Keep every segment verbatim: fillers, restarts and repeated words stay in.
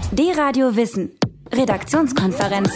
D-Radio Wissen. Redaktionskonferenz.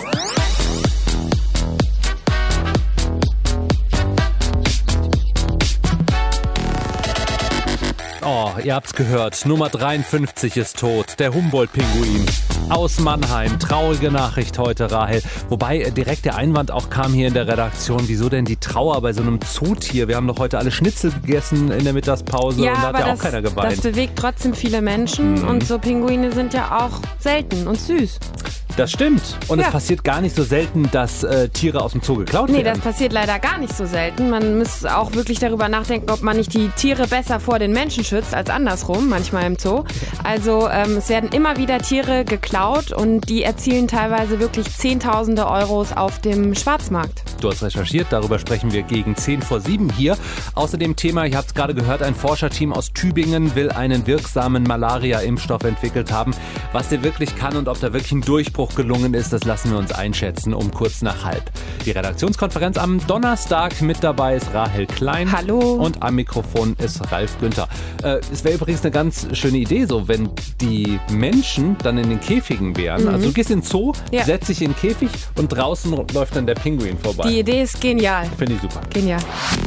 Oh, ihr habt's gehört. Nummer dreiundfünfzig ist tot. Der Humboldt-Pinguin. Aus Mannheim. Traurige Nachricht heute, Rahel. Wobei äh, direkt der Einwand auch kam hier in der Redaktion. Wieso denn die Trauer bei so einem Zootier? Wir haben doch heute alle Schnitzel gegessen in der Mittagspause ja, und da hat ja das, auch keiner geweint. Das bewegt trotzdem viele Menschen mhm. und so Pinguine sind ja auch selten und süß. Das stimmt. Und ja. Es passiert gar nicht so selten, dass äh, Tiere aus dem Zoo geklaut nee, werden. Nee, das passiert leider gar nicht so selten. Man muss auch wirklich darüber nachdenken, ob man nicht die Tiere besser vor den Menschen schützt als andersrum, manchmal im Zoo. Also ähm, es werden immer wieder Tiere geklaut und die erzielen teilweise wirklich Zehntausende Euros auf dem Schwarzmarkt. Du hast recherchiert, darüber sprechen wir gegen zehn vor sieben hier. Außerdem Thema, ihr habt es gerade gehört, ein Forscherteam aus Tübingen will einen wirksamen Malaria-Impfstoff entwickelt haben. Was der wirklich kann und ob da wirklich ein Durchbruch gelungen ist, das lassen wir uns einschätzen um kurz nach halb. Die Redaktionskonferenz am Donnerstag, mit dabei ist Rahel Klein. Hallo. Und am Mikrofon ist Ralf Günther. Äh, es wäre übrigens eine ganz schöne Idee, so wenn die Menschen dann in den Käfigen wären. Mhm. Also du gehst in den Zoo, ja. setzt dich in den Käfig und draußen läuft dann der Pinguin vorbei. Die Idee ist genial. Finde ich super. Genial.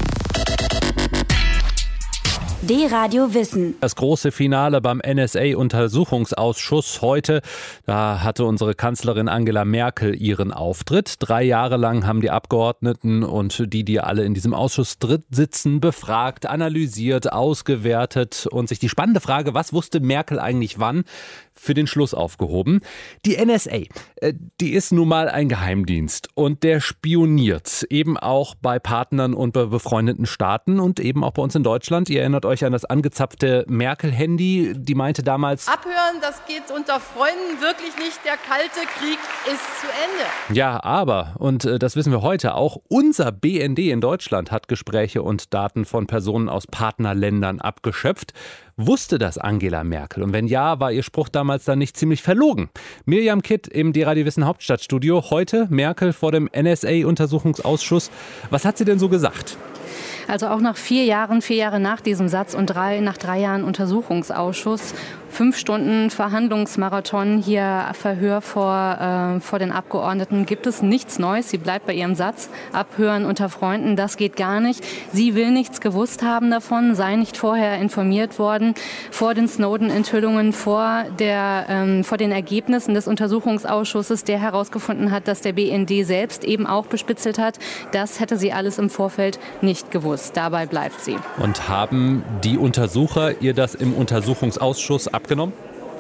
D-Radio Wissen. Das große Finale beim N S A-Untersuchungsausschuss heute. Da hatte unsere Kanzlerin Angela Merkel ihren Auftritt. Drei Jahre lang haben die Abgeordneten und die, die alle in diesem Ausschuss drin sitzen, befragt, analysiert, ausgewertet und sich die spannende Frage, was wusste Merkel eigentlich wann, für den Schluss aufgehoben. Die N S A, die ist nun mal ein Geheimdienst und der spioniert eben auch bei Partnern und bei befreundeten Staaten und eben auch bei uns in Deutschland. Ihr erinnert euch an das angezapfte Merkel-Handy, die meinte damals: Abhören, das geht unter Freunden wirklich nicht, der Kalte Krieg ist zu Ende. Ja, aber, und äh, das wissen wir heute auch, unser B N D in Deutschland hat Gespräche und Daten von Personen aus Partnerländern abgeschöpft. Wusste das Angela Merkel? Und wenn ja, war ihr Spruch damals dann nicht ziemlich verlogen? Mirjam Kitt im D-Radio Wissen Hauptstadtstudio. Heute Merkel vor dem N S A-Untersuchungsausschuss. Was hat sie denn so gesagt? Also auch nach vier Jahren, vier Jahre nach diesem Satz und drei, nach drei Jahren Untersuchungsausschuss, fünf Stunden Verhandlungsmarathon, hier Verhör vor, äh, vor den Abgeordneten, gibt es nichts Neues. Sie bleibt bei ihrem Satz. Abhören unter Freunden, das geht gar nicht. Sie will nichts gewusst haben davon, sei nicht vorher informiert worden, vor den Snowden-Enthüllungen, vor, der, ähm, vor den Ergebnissen des Untersuchungsausschusses, der herausgefunden hat, dass der B N D selbst eben auch bespitzelt hat. Das hätte sie alles im Vorfeld nicht gewusst. Dabei bleibt sie. Und haben die Untersucher ihr das im Untersuchungsausschuss abgenommen?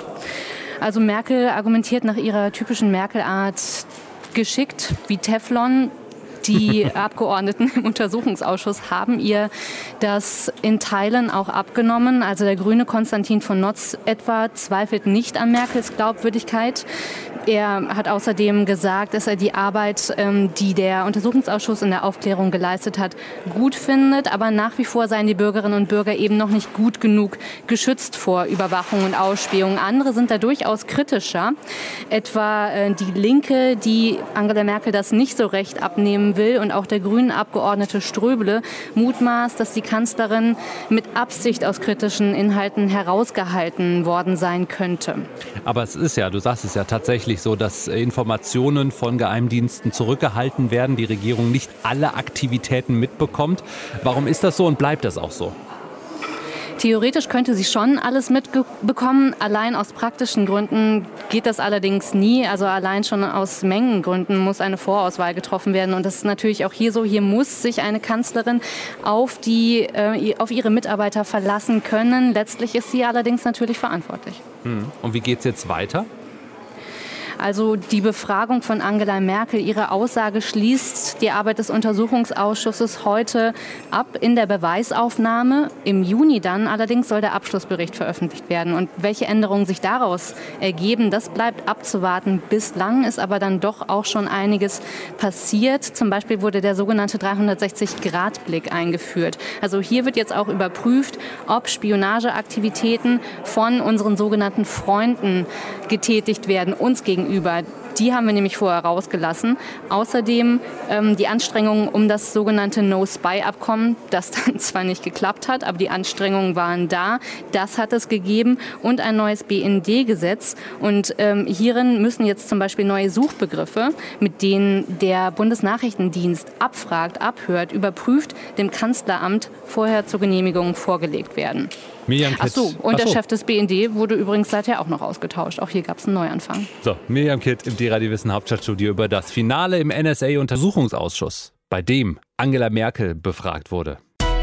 Also Merkel argumentiert nach ihrer typischen Merkel-Art geschickt wie Teflon. Die Abgeordneten im Untersuchungsausschuss haben ihr das in Teilen auch abgenommen. Also der Grüne Konstantin von Notz etwa zweifelt nicht an Merkels Glaubwürdigkeit. Er hat außerdem gesagt, dass er die Arbeit, die der Untersuchungsausschuss in der Aufklärung geleistet hat, gut findet. Aber nach wie vor seien die Bürgerinnen und Bürger eben noch nicht gut genug geschützt vor Überwachung und Ausspähung. Andere sind da durchaus kritischer. Etwa die Linke, die Angela Merkel das nicht so recht abnehmen will. Und auch der grünen Abgeordnete Ströbele mutmaßt, dass die Kanzlerin mit Absicht aus kritischen Inhalten herausgehalten worden sein könnte. Aber es ist ja, du sagst es ja tatsächlich so, dass Informationen von Geheimdiensten zurückgehalten werden, die Regierung nicht alle Aktivitäten mitbekommt. Warum ist das so und bleibt das auch so? Theoretisch könnte sie schon alles mitbekommen. Allein aus praktischen Gründen geht das allerdings nie. Also allein schon aus Mengengründen muss eine Vorauswahl getroffen werden. Und das ist natürlich auch hier so. Hier muss sich eine Kanzlerin auf, die, äh, auf ihre Mitarbeiter verlassen können. Letztlich ist sie allerdings natürlich verantwortlich. Hm. Und wie geht es jetzt weiter? Also die Befragung von Angela Merkel, ihre Aussage schließt die Arbeit des Untersuchungsausschusses heute ab in der Beweisaufnahme. Im Juni dann allerdings soll der Abschlussbericht veröffentlicht werden. Und welche Änderungen sich daraus ergeben, das bleibt abzuwarten. Bislang ist aber dann doch auch schon einiges passiert. Zum Beispiel wurde der sogenannte dreihundertsechzig Grad Blick eingeführt. Also hier wird jetzt auch überprüft, ob Spionageaktivitäten von unseren sogenannten Freunden getätigt werden, uns gegenüber. Die haben wir nämlich vorher rausgelassen. Außerdem ähm, die Anstrengungen um das sogenannte No-Spy-Abkommen, das dann zwar nicht geklappt hat, aber die Anstrengungen waren da. Das hat es gegeben und ein neues B N D-Gesetz. Und ähm, hierin müssen jetzt zum Beispiel neue Suchbegriffe, mit denen der Bundesnachrichtendienst abfragt, abhört, überprüft, dem Kanzleramt vorher zur Genehmigung vorgelegt werden. Miriam Kitt. Ach so, und Ach so. der Chef des B N D wurde übrigens seither auch noch ausgetauscht. Auch hier gab es einen Neuanfang. So, Miriam Kitt im D-Radio Wissen Hauptstadtstudio über das Finale im N S A-Untersuchungsausschuss, bei dem Angela Merkel befragt wurde.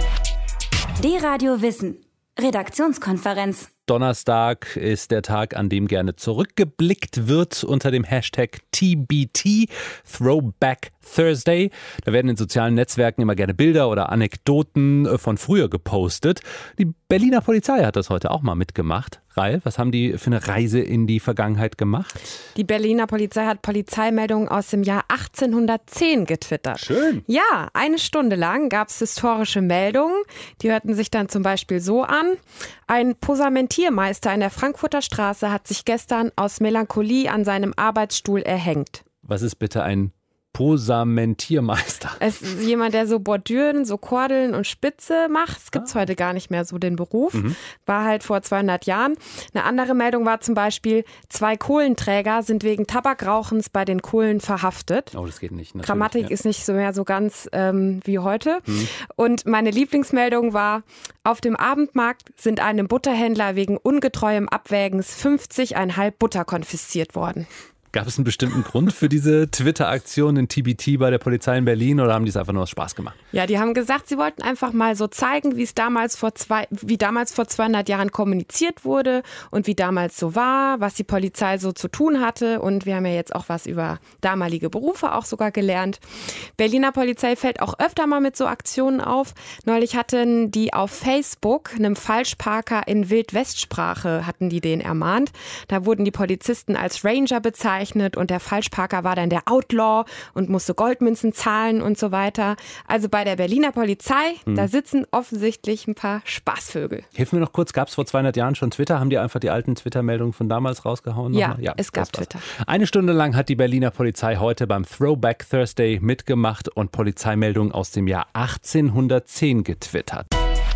D-Radio Wissen. Redaktionskonferenz. Donnerstag ist der Tag, an dem gerne zurückgeblickt wird unter dem Hashtag T B T, Throwback Thursday. Da werden in sozialen Netzwerken immer gerne Bilder oder Anekdoten von früher gepostet. Die Berliner Polizei hat das heute auch mal mitgemacht. Rael, was haben die für eine Reise in die Vergangenheit gemacht? Die Berliner Polizei hat Polizeimeldungen aus dem Jahr achtzehnhundertzehn getwittert. Schön. Ja, eine Stunde lang gab es historische Meldungen. Die hörten sich dann zum Beispiel so an. Ein Posamentiermeister in der Frankfurter Straße hat sich gestern aus Melancholie an seinem Arbeitsstuhl erhängt. Was ist bitte ein Posamentiermeister? Es ist jemand, der so Bordüren, so Kordeln und Spitze macht. Es gibt ah. heute gar nicht mehr so den Beruf. Mhm. War halt vor zweihundert Jahren. Eine andere Meldung war zum Beispiel, zwei Kohlenträger sind wegen Tabakrauchens bei den Kohlen verhaftet. Oh, das geht nicht. Grammatik ja. ist nicht so mehr so ganz ähm, wie heute. Mhm. Und meine Lieblingsmeldung war, auf dem Abendmarkt sind einem Butterhändler wegen ungetreuem Abwägens fünfzig Komma fünf Butter konfisziert worden. Gab es einen bestimmten Grund für diese Twitter-Aktion in T B T bei der Polizei in Berlin oder haben die es einfach nur aus Spaß gemacht? Ja, die haben gesagt, sie wollten einfach mal so zeigen, wie es damals vor zwei, wie damals vor zweihundert Jahren kommuniziert wurde und wie damals so war, was die Polizei so zu tun hatte. Und wir haben ja jetzt auch was über damalige Berufe auch sogar gelernt. Berliner Polizei fällt auch öfter mal mit so Aktionen auf. Neulich hatten die auf Facebook einem Falschparker in Wildwestsprache, hatten die den ermahnt. Da wurden die Polizisten als Ranger bezeichnet. Und der Falschparker war dann der Outlaw und musste Goldmünzen zahlen und so weiter. Also bei der Berliner Polizei, hm. da sitzen offensichtlich ein paar Spaßvögel. Hilf mir noch kurz, gab es vor zweihundert Jahren schon Twitter? Haben die einfach die alten Twitter-Meldungen von damals rausgehauen? Ja, ja, es gab Twitter. Eine Stunde lang hat die Berliner Polizei heute beim Throwback Thursday mitgemacht und Polizeimeldungen aus dem Jahr achtzehnhundertzehn getwittert.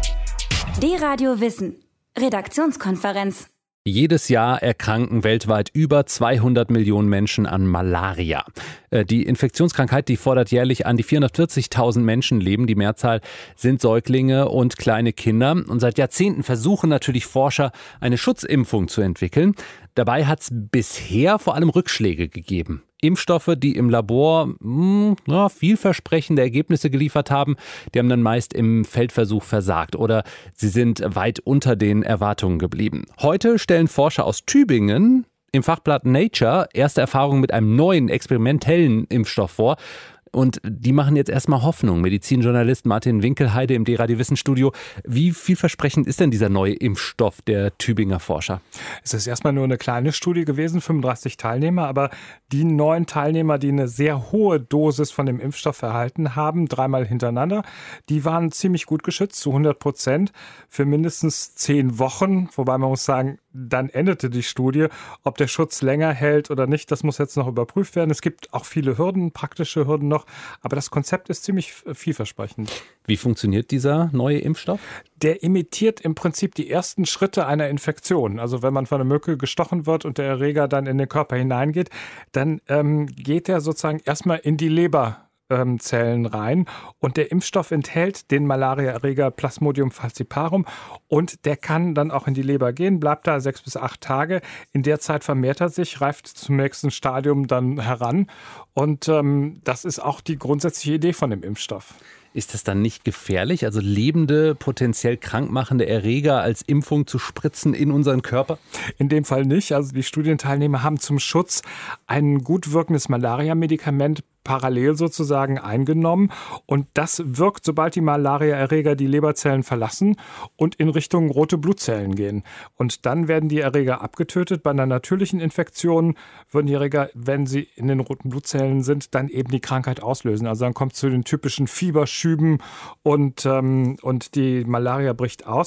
D-Radio Wissen. Redaktionskonferenz. Jedes Jahr erkranken weltweit über zweihundert Millionen Menschen an Malaria. Die Infektionskrankheit, die fordert jährlich an die vierhundertvierzigtausend Menschenleben. Die Mehrzahl sind Säuglinge und kleine Kinder. Und seit Jahrzehnten versuchen natürlich Forscher, eine Schutzimpfung zu entwickeln. Dabei hat es bisher vor allem Rückschläge gegeben. Impfstoffe, die im Labor mh, ja, vielversprechende Ergebnisse geliefert haben, die haben dann meist im Feldversuch versagt oder sie sind weit unter den Erwartungen geblieben. Heute stellen Forscher aus Tübingen im Fachblatt Nature erste Erfahrungen mit einem neuen experimentellen Impfstoff vor. Und die machen jetzt erstmal Hoffnung. Medizinjournalist Martin Winkelheide im D-Radio Wissen Studio. Wie vielversprechend ist denn dieser neue Impfstoff der Tübinger Forscher? Es ist erstmal nur eine kleine Studie gewesen, fünfunddreißig Teilnehmer, aber die neun Teilnehmer, die eine sehr hohe Dosis von dem Impfstoff erhalten haben, dreimal hintereinander, die waren ziemlich gut geschützt, zu hundert Prozent, für mindestens zehn Wochen. Wobei man muss sagen, dann endete die Studie. Ob der Schutz länger hält oder nicht, das muss jetzt noch überprüft werden. Es gibt auch viele Hürden, praktische Hürden noch, aber das Konzept ist ziemlich vielversprechend. Wie funktioniert dieser neue Impfstoff? Der imitiert im Prinzip die ersten Schritte einer Infektion. Also wenn man von einer Mücke gestochen wird und der Erreger dann in den Körper hineingeht, dann ähm, geht er sozusagen erstmal in die Leber Zellen rein und der Impfstoff enthält den Malariaerreger Plasmodium falciparum und der kann dann auch in die Leber gehen, bleibt da sechs bis acht Tage. In der Zeit vermehrt er sich, reift zum nächsten Stadium dann heran und ähm, das ist auch die grundsätzliche Idee von dem Impfstoff. Ist das dann nicht gefährlich, also lebende, potenziell krankmachende Erreger als Impfung zu spritzen in unseren Körper? In dem Fall nicht. Also die Studienteilnehmer haben zum Schutz ein gut wirkendes Malaria-Medikament parallel sozusagen eingenommen und das wirkt, sobald die Malariaerreger die Leberzellen verlassen und in Richtung rote Blutzellen gehen. Und dann werden die Erreger abgetötet. Bei einer natürlichen Infektion würden die Erreger, wenn sie in den roten Blutzellen sind, dann eben die Krankheit auslösen. Also dann kommt es zu den typischen Fieberschüben und, ähm, und die Malaria bricht aus.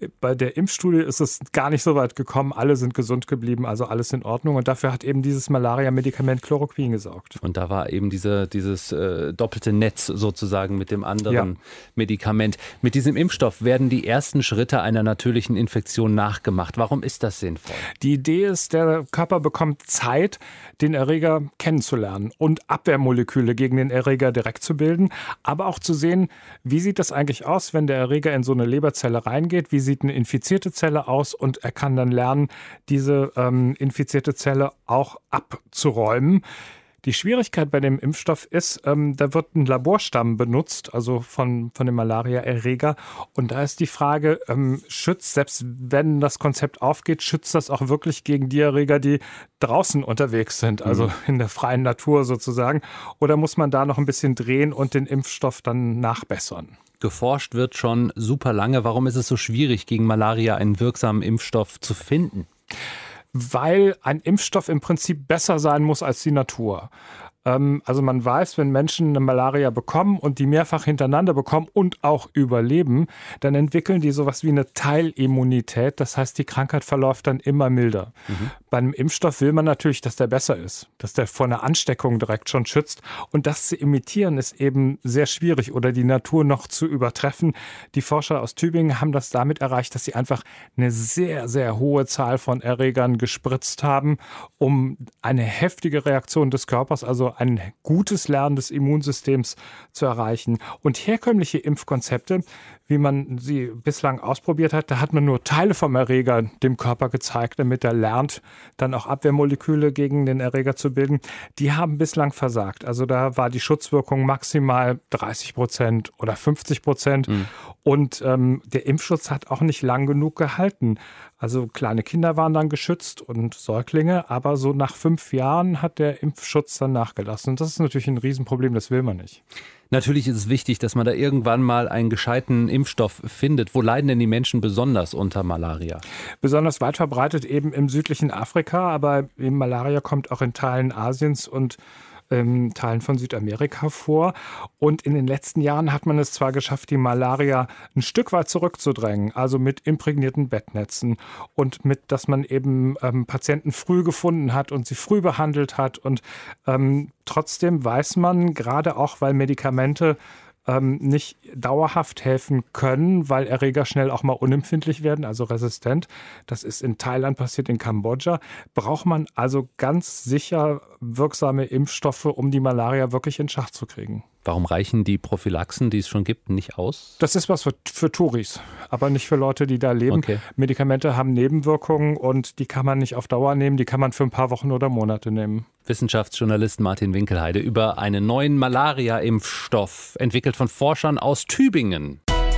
Bei der Impfstudie ist es gar nicht so weit gekommen. Alle sind gesund geblieben, also alles in Ordnung. Und dafür hat eben dieses Malaria-Medikament Chloroquin gesorgt. Und da war eben diese, dieses äh, doppelte Netz sozusagen mit dem anderen ja. Medikament. Mit diesem Impfstoff werden die ersten Schritte einer natürlichen Infektion nachgemacht. Warum ist das sinnvoll? Die Idee ist, der Körper bekommt Zeit, den Erreger kennenzulernen und Abwehrmoleküle gegen den Erreger direkt zu bilden, aber auch zu sehen, wie sieht das eigentlich aus, wenn der Erreger in so eine Leberzelle reingeht, wie sieht eine infizierte Zelle aus, und er kann dann lernen, diese ähm, infizierte Zelle auch abzuräumen. Die Schwierigkeit bei dem Impfstoff ist, ähm, da wird ein Laborstamm benutzt, also von, von dem Malaria-Erreger. Und da ist die Frage, ähm, schützt, selbst wenn das Konzept aufgeht, schützt das auch wirklich gegen die Erreger, die draußen unterwegs sind, also mhm. in der freien Natur sozusagen? Oder muss man da noch ein bisschen drehen und den Impfstoff dann nachbessern? Geforscht wird schon super lange. Warum ist es so schwierig, gegen Malaria einen wirksamen Impfstoff zu finden? Weil ein Impfstoff im Prinzip besser sein muss als die Natur. Also man weiß, wenn Menschen eine Malaria bekommen und die mehrfach hintereinander bekommen und auch überleben, dann entwickeln die sowas wie eine Teilimmunität. Das heißt, die Krankheit verläuft dann immer milder. Mhm. Bei einem Impfstoff will man natürlich, dass der besser ist, dass der vor einer Ansteckung direkt schon schützt. Und das zu imitieren ist eben sehr schwierig oder die Natur noch zu übertreffen. Die Forscher aus Tübingen haben das damit erreicht, dass sie einfach eine sehr, sehr hohe Zahl von Erregern gespritzt haben, um eine heftige Reaktion des Körpers, also ein gutes Lernen des Immunsystems zu erreichen. Und herkömmliche Impfkonzepte, wie man sie bislang ausprobiert hat, da hat man nur Teile vom Erreger dem Körper gezeigt, damit er lernt, dann auch Abwehrmoleküle gegen den Erreger zu bilden. Die haben bislang versagt. Also da war die Schutzwirkung maximal dreißig Prozent oder fünfzig Prozent. Mhm. Und ähm, der Impfschutz hat auch nicht lang genug gehalten. Also kleine Kinder waren dann geschützt und Säuglinge, aber so nach fünf Jahren hat der Impfschutz dann nachgelassen. Und das ist natürlich ein Riesenproblem, das will man nicht. Natürlich ist es wichtig, dass man da irgendwann mal einen gescheiten Impfstoff findet. Wo leiden denn die Menschen besonders unter Malaria? Besonders weit verbreitet eben im südlichen Afrika, aber eben Malaria kommt auch in Teilen Asiens und in Teilen von Südamerika vor. Und in den letzten Jahren hat man es zwar geschafft, die Malaria ein Stück weit zurückzudrängen, also mit imprägnierten Bettnetzen und mit, dass man eben ähm, Patienten früh gefunden hat und sie früh behandelt hat. Und ähm, trotzdem weiß man, gerade auch, weil Medikamente ähm, nicht dauerhaft helfen können, weil Erreger schnell auch mal unempfindlich werden, also resistent. Das ist in Thailand passiert, in Kambodscha. Braucht man also ganz sicher wirksame Impfstoffe, um die Malaria wirklich in Schach zu kriegen. Warum reichen die Prophylaxen, die es schon gibt, nicht aus? Das ist was für, für Touris, aber nicht für Leute, die da leben. Okay. Medikamente haben Nebenwirkungen und die kann man nicht auf Dauer nehmen, die kann man für ein paar Wochen oder Monate nehmen. Wissenschaftsjournalist Martin Winkelheide über einen neuen Malaria-Impfstoff, entwickelt von Forschern aus Tübingen.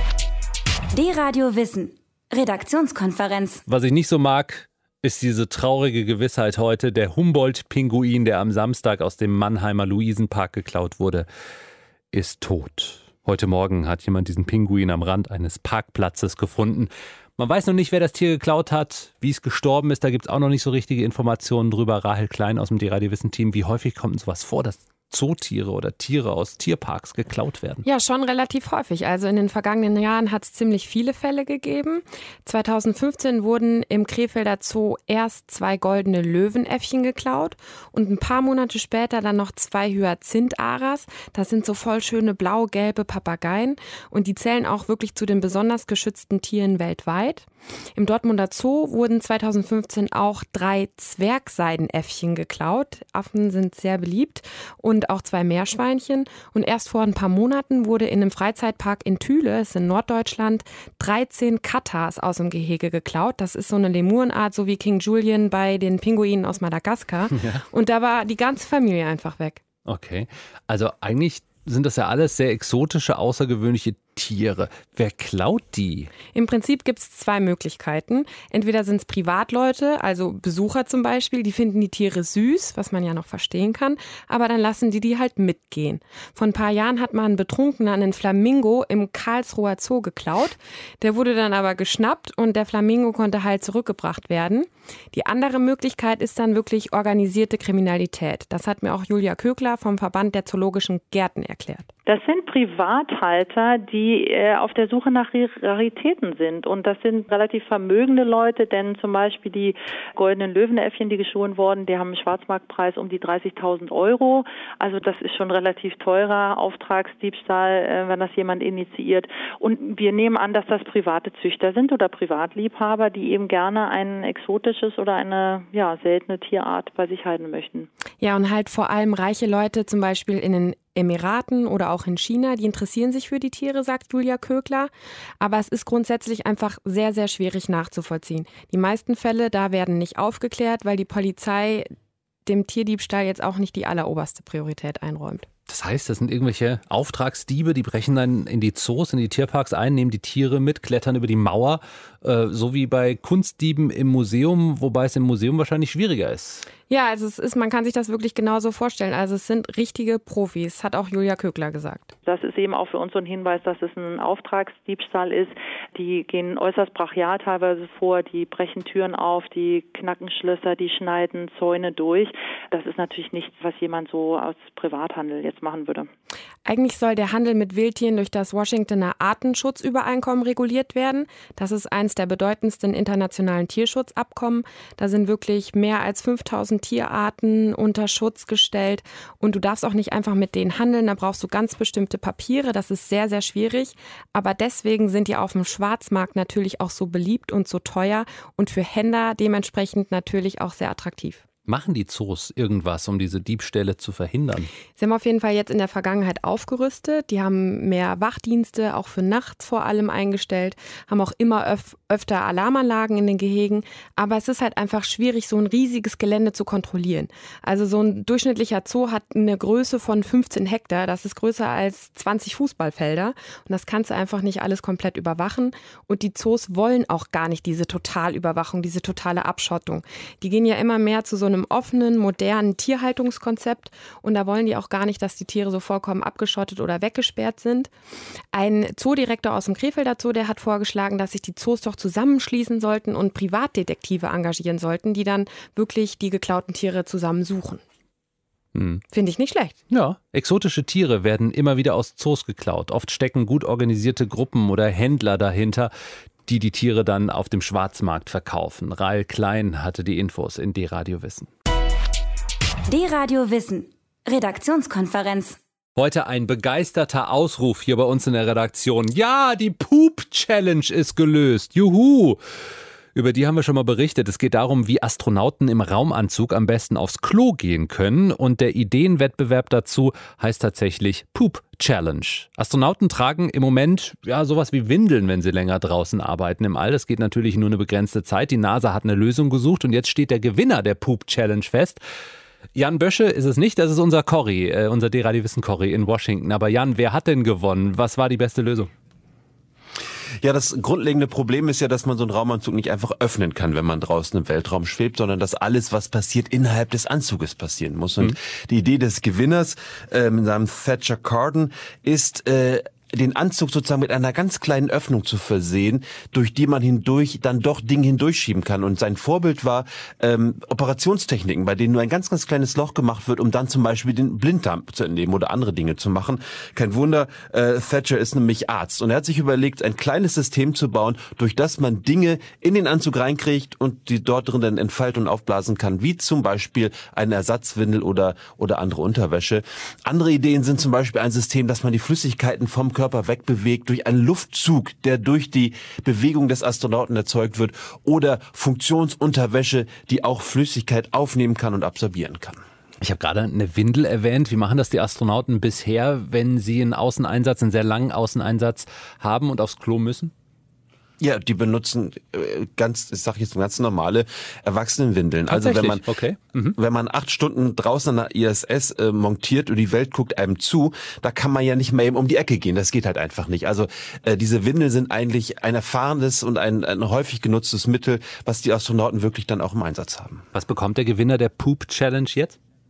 D-Radio Wissen, Redaktionskonferenz. Was ich nicht so mag, ist diese traurige Gewissheit heute, der Humboldt-Pinguin, der am Samstag aus dem Mannheimer Luisenpark geklaut wurde, ist tot. Heute Morgen hat jemand diesen Pinguin am Rand eines Parkplatzes gefunden. Man weiß noch nicht, wer das Tier geklaut hat, wie es gestorben ist. Da gibt es auch noch nicht so richtige Informationen drüber. Rahel Klein aus dem D-Radio Wissen-Team. Wie häufig kommt denn sowas vor, dass Zootiere oder Tiere aus Tierparks geklaut werden? Ja, schon relativ häufig. Also in den vergangenen Jahren hat es ziemlich viele Fälle gegeben. zweitausendfünfzehn wurden im Krefelder Zoo erst zwei goldene Löwenäffchen geklaut und ein paar Monate später dann noch zwei Hyazintharas. Das sind so voll schöne blau-gelbe Papageien und die zählen auch wirklich zu den besonders geschützten Tieren weltweit. Im Dortmunder Zoo wurden zweitausendfünfzehn auch drei Zwergseidenäffchen geklaut. Affen sind sehr beliebt und auch zwei Meerschweinchen. Und erst vor ein paar Monaten wurde in einem Freizeitpark in Thüle, das ist in Norddeutschland, dreizehn Katas aus dem Gehege geklaut. Das ist so eine Lemurenart, so wie King Julian bei den Pinguinen aus Madagaskar. Ja. Und da war die ganze Familie einfach weg. Okay, also eigentlich sind das ja alles sehr exotische, außergewöhnliche Tiere. Wer klaut die? Im Prinzip gibt es zwei Möglichkeiten. Entweder sind es Privatleute, also Besucher zum Beispiel, die finden die Tiere süß, was man ja noch verstehen kann, aber dann lassen die die halt mitgehen. Vor ein paar Jahren hat man einen Betrunkenen einen Flamingo im Karlsruher Zoo geklaut. Der wurde dann aber geschnappt und der Flamingo konnte halt zurückgebracht werden. Die andere Möglichkeit ist dann wirklich organisierte Kriminalität. Das hat mir auch Julia Kögler vom Verband der Zoologischen Gärten erklärt. Das sind Privathalter, die die äh, auf der Suche nach Raritäten sind. Und das sind relativ vermögende Leute, denn zum Beispiel die goldenen Löwenäffchen, die geschoren wurden, die haben einen Schwarzmarktpreis um die dreißigtausend Euro. Also das ist schon relativ teurer Auftragsdiebstahl, äh, wenn das jemand initiiert. Und wir nehmen an, dass das private Züchter sind oder Privatliebhaber, die eben gerne ein exotisches oder eine ja, seltene Tierart bei sich halten möchten. Ja, und halt vor allem reiche Leute, zum Beispiel in den Emiraten oder auch in China, die interessieren sich für die Tiere, sagt Julia Kögler. Aber es ist grundsätzlich einfach sehr, sehr schwierig nachzuvollziehen. Die meisten Fälle, da werden nicht aufgeklärt, weil die Polizei dem Tierdiebstahl jetzt auch nicht die alleroberste Priorität einräumt. Das heißt, das sind irgendwelche Auftragsdiebe, die brechen dann in die Zoos, in die Tierparks ein, nehmen die Tiere mit, klettern über die Mauer, äh, so wie bei Kunstdieben im Museum, wobei es im Museum wahrscheinlich schwieriger ist. Ja, also es ist, man kann sich das wirklich genauso vorstellen. Also es sind richtige Profis, hat auch Julia Kögler gesagt. Das ist eben auch für uns so ein Hinweis, dass es ein Auftragsdiebstahl ist. Die gehen äußerst brachial teilweise vor, die brechen Türen auf, die knacken Schlösser, die schneiden Zäune durch. Das ist natürlich nichts, was jemand so aus Privathandel jetzt machen würde. Eigentlich soll der Handel mit Wildtieren durch das Washingtoner Artenschutzübereinkommen reguliert werden. Das ist eines der bedeutendsten internationalen Tierschutzabkommen. Da sind wirklich mehr als fünftausend Tierarten unter Schutz gestellt. Und du darfst auch nicht einfach mit denen handeln. Da brauchst du ganz bestimmte Papiere. Das ist sehr, sehr schwierig. Aber deswegen sind die auf dem Schwarzmarkt natürlich auch so beliebt und so teuer und für Händler dementsprechend natürlich auch sehr attraktiv. Machen die Zoos irgendwas, um diese Diebstähle zu verhindern? Sie haben auf jeden Fall jetzt in der Vergangenheit aufgerüstet. Die haben mehr Wachdienste, auch für nachts vor allem eingestellt, haben auch immer öf- öfter Alarmanlagen in den Gehegen. Aber es ist halt einfach schwierig, so ein riesiges Gelände zu kontrollieren. Also so ein durchschnittlicher Zoo hat eine Größe von fünfzehn Hektar. Das ist größer als zwanzig Fußballfelder. Und das kannst du einfach nicht alles komplett überwachen. Und die Zoos wollen auch gar nicht diese Totalüberwachung, diese totale Abschottung. Die gehen ja immer mehr zu so einem einem offenen, modernen Tierhaltungskonzept und da wollen die auch gar nicht, dass die Tiere so vollkommen abgeschottet oder weggesperrt sind. Ein Zoodirektor aus dem Krefelder Zoo, der hat vorgeschlagen, dass sich die Zoos doch zusammenschließen sollten und Privatdetektive engagieren sollten, die dann wirklich die geklauten Tiere zusammensuchen. Hm. Finde ich nicht schlecht. Ja, exotische Tiere werden immer wieder aus Zoos geklaut. Oft stecken gut organisierte Gruppen oder Händler dahinter, die die Tiere dann auf dem Schwarzmarkt verkaufen. Rael Klein hatte die Infos in D-Radio Wissen. D-Radio Wissen. Redaktionskonferenz. Heute ein begeisterter Ausruf hier bei uns in der Redaktion. Ja, die Poop-Challenge ist gelöst. Juhu! Über die haben wir schon mal berichtet. Es geht darum, wie Astronauten im Raumanzug am besten aufs Klo gehen können. Und der Ideenwettbewerb dazu heißt tatsächlich Poop Challenge. Astronauten tragen im Moment ja sowas wie Windeln, wenn sie länger draußen arbeiten im All. Das geht natürlich nur eine begrenzte Zeit. Die NASA hat eine Lösung gesucht und jetzt steht der Gewinner der Poop Challenge fest. Jan Bösche ist es nicht, das ist unser Corrie, äh, unser D-Radio Wissen Corrie in Washington. Aber Jan, wer hat denn gewonnen? Was war die beste Lösung? Ja, das grundlegende Problem ist ja, dass man so einen Raumanzug nicht einfach öffnen kann, wenn man draußen im Weltraum schwebt, sondern dass alles, was passiert, innerhalb des Anzuges passieren muss. Und mhm. die Idee des Gewinners, äh, mit seinem Thatcher Carden, ist, äh, den Anzug sozusagen mit einer ganz kleinen Öffnung zu versehen, durch die man hindurch dann doch Dinge hindurchschieben kann. Und sein Vorbild war ähm, Operationstechniken, bei denen nur ein ganz, ganz kleines Loch gemacht wird, um dann zum Beispiel den Blinddarm zu entnehmen oder andere Dinge zu machen. Kein Wunder, äh, Thatcher ist nämlich Arzt. Und er hat sich überlegt, ein kleines System zu bauen, durch das man Dinge in den Anzug reinkriegt und die dort drin dann entfalten und aufblasen kann, wie zum Beispiel eine Ersatzwindel oder, oder andere Unterwäsche. Andere Ideen sind zum Beispiel ein System, dass man die Flüssigkeiten vom Körper wegbewegt durch einen Luftzug, der durch die Bewegung des Astronauten erzeugt wird, oder Funktionsunterwäsche, die auch Flüssigkeit aufnehmen kann und absorbieren kann. Ich habe gerade eine Windel erwähnt. Wie machen das die Astronauten bisher, wenn sie einen Außeneinsatz, einen sehr langen Außeneinsatz haben und aufs Klo müssen? Ja, die benutzen äh, ganz, ich sag jetzt ganz normale Erwachsenenwindeln. Also wenn man, okay. mhm. wenn man acht Stunden draußen an der I S S äh, montiert und die Welt guckt einem zu, da kann man ja nicht mehr eben um die Ecke gehen. Das geht halt einfach nicht. Also äh, diese Windeln sind eigentlich ein erfahrenes und ein, ein häufig genutztes Mittel, was die Astronauten wirklich dann auch im Einsatz haben. Was bekommt der Gewinner der Poop Challenge jetzt?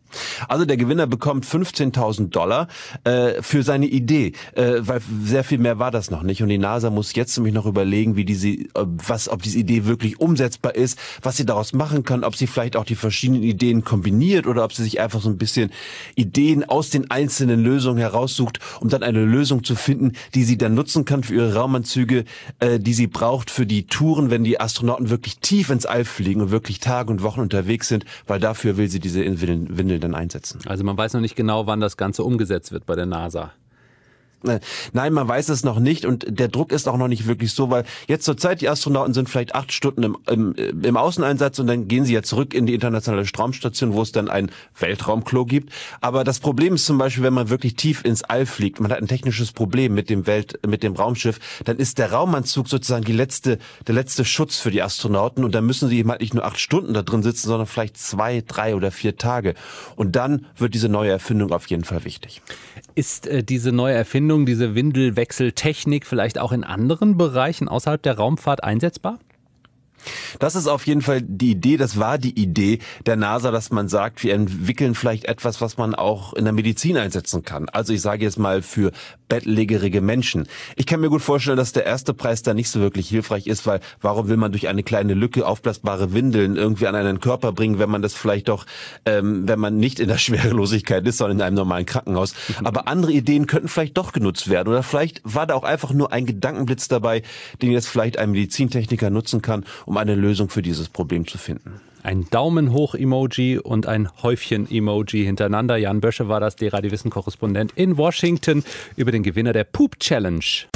Also der Gewinner bekommt fünfzehntausend Dollar äh, für seine Idee, äh, weil sehr viel mehr war das noch nicht. Und die NASA muss jetzt nämlich noch überlegen, wie diese, was, ob diese Idee wirklich umsetzbar ist, was sie daraus machen kann, ob sie vielleicht auch die verschiedenen Ideen kombiniert oder ob sie sich einfach so ein bisschen Ideen aus den einzelnen Lösungen heraussucht, um dann eine Lösung zu finden, die sie dann nutzen kann für ihre Raumanzüge, äh, die sie braucht für die Touren, wenn die Astronauten wirklich tief ins All fliegen und wirklich Tage und Wochen unterwegs sind, weil dafür will sie diese Windeln dann einsetzen. Also man weiß noch nicht genau, wann das Ganze umgesetzt wird bei der NASA. Nein, man weiß es noch nicht und der Druck ist auch noch nicht wirklich so, weil jetzt zur Zeit, die Astronauten sind vielleicht acht Stunden im, im, im Außeneinsatz und dann gehen sie ja zurück in die internationale Raumstation, wo es dann ein Weltraumklo gibt. Aber das Problem ist zum Beispiel, wenn man wirklich tief ins All fliegt, man hat ein technisches Problem mit dem Welt, mit dem Raumschiff, dann ist der Raumanzug sozusagen die letzte, der letzte Schutz für die Astronauten und dann müssen sie eben halt nicht nur acht Stunden da drin sitzen, sondern vielleicht zwei, drei oder vier Tage. Und dann wird diese neue Erfindung auf jeden Fall wichtig. Ist äh, diese neue Erfindung, diese Windelwechseltechnik vielleicht auch in anderen Bereichen außerhalb der Raumfahrt einsetzbar? Das ist auf jeden Fall die Idee, das war die Idee der NASA, dass man sagt, wir entwickeln vielleicht etwas, was man auch in der Medizin einsetzen kann. Also ich sage jetzt mal für bettlägerige Menschen. Ich kann mir gut vorstellen, dass der erste Preis da nicht so wirklich hilfreich ist, weil warum will man durch eine kleine Lücke aufblasbare Windeln irgendwie an einen Körper bringen, wenn man das vielleicht doch, ähm, wenn man nicht in der Schwerelosigkeit ist, sondern in einem normalen Krankenhaus. Aber andere Ideen könnten vielleicht doch genutzt werden oder vielleicht war da auch einfach nur ein Gedankenblitz dabei, den jetzt vielleicht ein Medizintechniker nutzen kann, um eine Lösung für dieses Problem zu finden. Ein Daumen-hoch-Emoji und ein Häufchen-Emoji hintereinander. Jan Bösche war das, D-Radio Wissen-Korrespondent in Washington über den Gewinner der Poop Challenge.